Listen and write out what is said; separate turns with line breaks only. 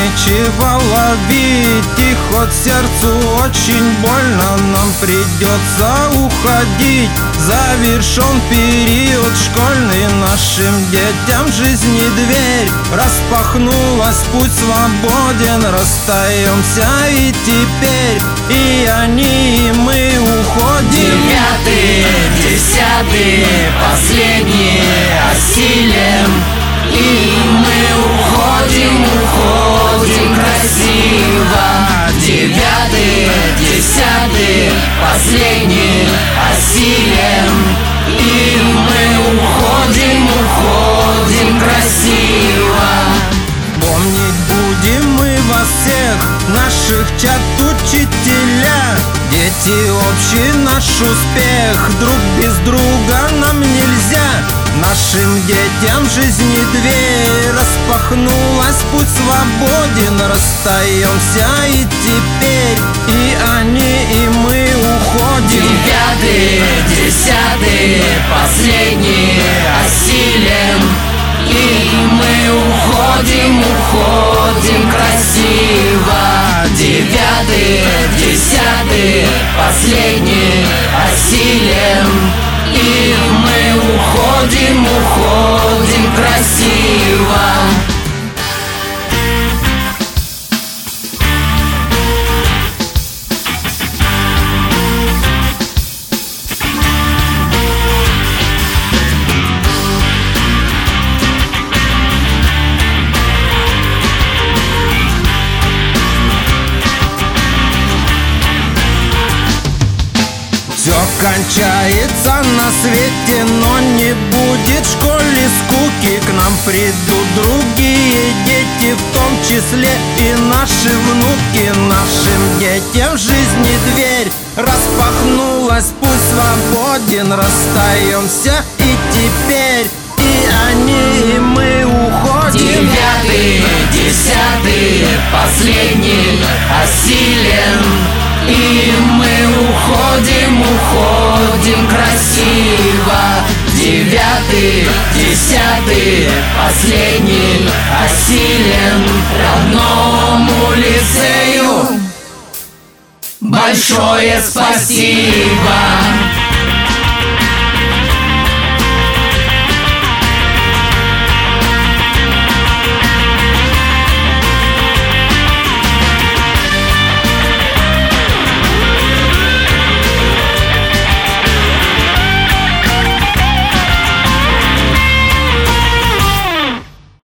нечего ловить, и хоть сердцу очень больно, нам придется уходить. Завершен период школьный, нашим детям в жизни дверь распахнулась, путь свободен, расстаемся и теперь и они, и мы уходим.
9-й, 10-й, последний осилен, и мы уходим, уходим красиво. 9-й, 10-й, последний осилен, и мы уходим, уходим красиво.
Помнить будем мы вас всех, наших чад учителя. Дети, общий наш успех, друг без друга нам нельзя. Нашим детям в жизни дверь распахнулась, путь свободен, расстаемся и теперь и они, и мы уходим.
9-й, 10-й, последний осилен, и мы уходим, уходим красиво. 9-й, 10-й, последний осилен, и мы уходим, уходим красиво.
Все кончается на свете, но не будет в школе скуки. К нам придут другие дети, в том числе и наши внуки. Нашим детям в жизни дверь распахнулась, путь свободен, расстаемся и теперь и они, и мы уходим.
9-й, 10-й, последний осилен, и мы уходим, уходим красиво. 9-й, 10-й, последний осилен, родному лицею большое спасибо.